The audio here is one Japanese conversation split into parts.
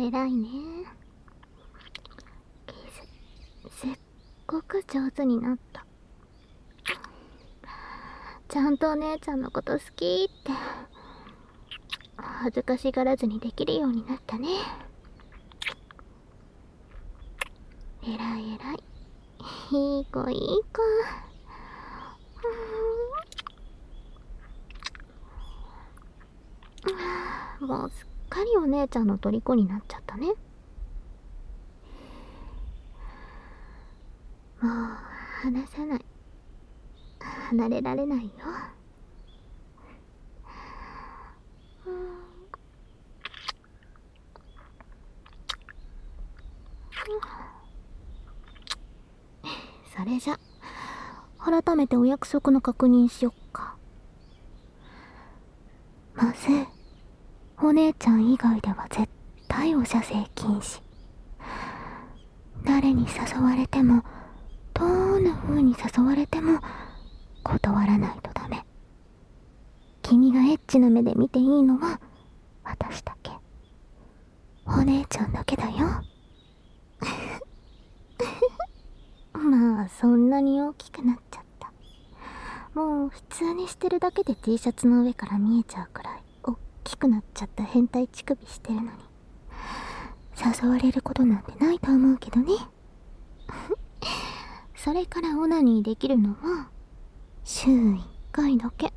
偉いね。キス、すっごく上手になった。ちゃんとお姉ちゃんのこと好きって恥ずかしがらずにできるようになったね。偉い偉い。いい子いい子。もうすっかりお姉ちゃんの虜になっちゃったね。もう離さない。離れられないよ。それじゃ改めてお約束の確認しよっか。まずお姉ちゃん以外では絶対お射精禁止。誰に誘われてもどんな風に誘われても断らないとダメ。君がエッチな目で見ていいのは私だけ、お姉ちゃんだけだよ。まあそんなに大きくなっちゃった。もう普通にしてるだけで T シャツの上から見えちゃうくらい大きくなっちゃった変態乳首してるのに誘われることなんてないと思うけどね。それからオナニーできるのは週1回だけ。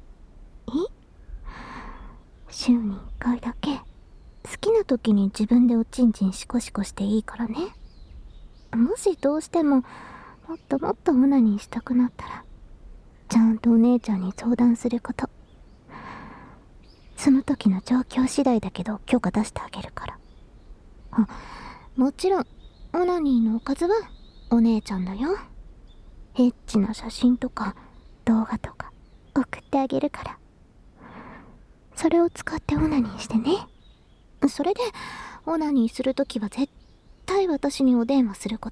週に1回だけ。好きな時に自分でおちんちんシコシコしていいからね。もしどうしてももっともっとオナニーしたくなったらちゃんとお姉ちゃんに相談すること。その時の状況次第だけど許可出してあげるから。もちろんオナニーのおかずはお姉ちゃんだよ。エッチな写真とか動画とか送ってあげるから、それを使ってオナニーしてね。それでオナニーするときは絶対私にお電話すること。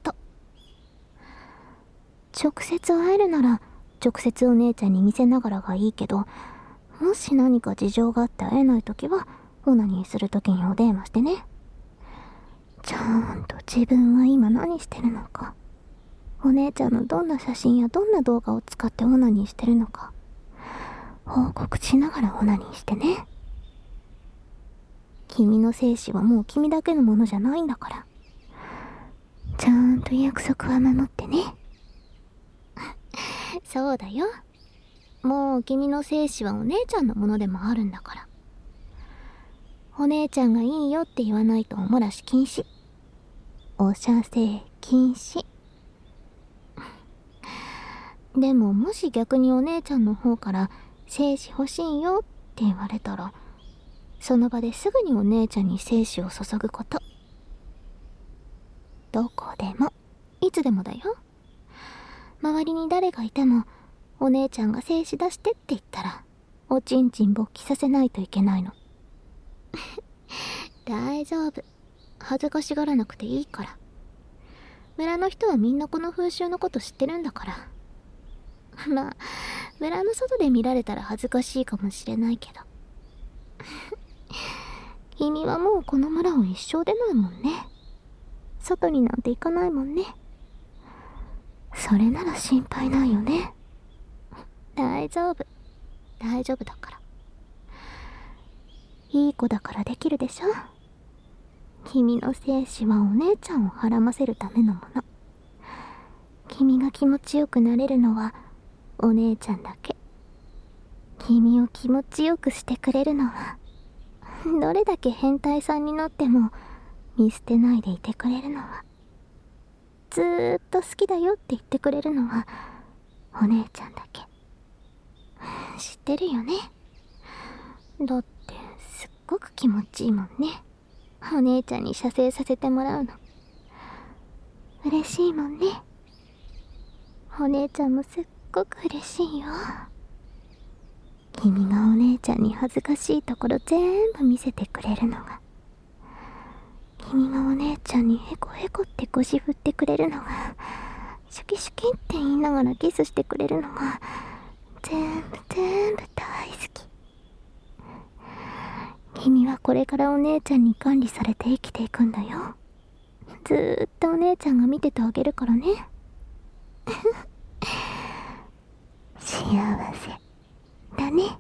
直接会えるなら直接お姉ちゃんに見せながらがいいけど、もし何か事情があって会えないときはオナニーするときにお電話してね。ちゃんと自分は今何してるのか、お姉ちゃんのどんな写真やどんな動画を使ってオナニーしてるのか報告しながらオナニーしてね。君の精子はもう君だけのものじゃないんだから、ちゃんと約束は守ってね。そうだよ。もう君の精子はお姉ちゃんのものでもあるんだから。お姉ちゃんがいいよって言わないとおもらし禁止。お射精禁止。でももし逆にお姉ちゃんの方から精子欲しいよって言われたら、その場ですぐにお姉ちゃんに精子を注ぐこと。どこでもいつでもだよ。周りに誰がいてもお姉ちゃんが精子出してって言ったらおちんちん勃起させないといけないの。大丈夫、恥ずかしがらなくていいから。村の人はみんなこの風習のこと知ってるんだから。まあ村の外で見られたら恥ずかしいかもしれないけど。君はもうこの村を一生出ないもんね。外になんて行かないもんね。それなら心配ないよね。大丈夫、大丈夫だから。いい子だからできるでしょ。君の精子はお姉ちゃんをはらませるためのもの。君が気持ちよくなれるのはお姉ちゃんだけ。君を気持ちよくしてくれるのは、どれだけ変態さんになっても見捨てないでいてくれるのは、ずーっと好きだよって言ってくれるのはお姉ちゃんだけ。知ってるよね。だってすっごく気持ちいいもんね、お姉ちゃんに射精させてもらうの。嬉しいもんね。お姉ちゃんもすっごく嬉しいよ。君がお姉ちゃんに恥ずかしいところ全部見せてくれるのが、君がお姉ちゃんにヘコヘコって腰振ってくれるのが、シュキシュキって言いながらキスしてくれるのが、全部大好き。 君はこれからお姉ちゃんに管理されて生きていくんだよ。ずーっとお姉ちゃんが見ててあげるからね。幸せだね。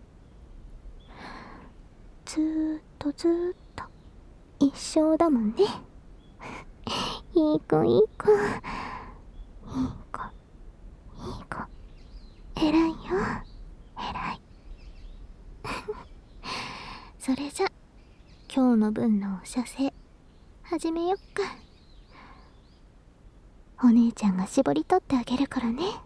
ずーっとずーっと一生だもんね。いい子いい子、いい子いい子、偉いよ、偉い。それじゃ今日の分のお射精始めよっか。お姉ちゃんが絞り取ってあげるからね。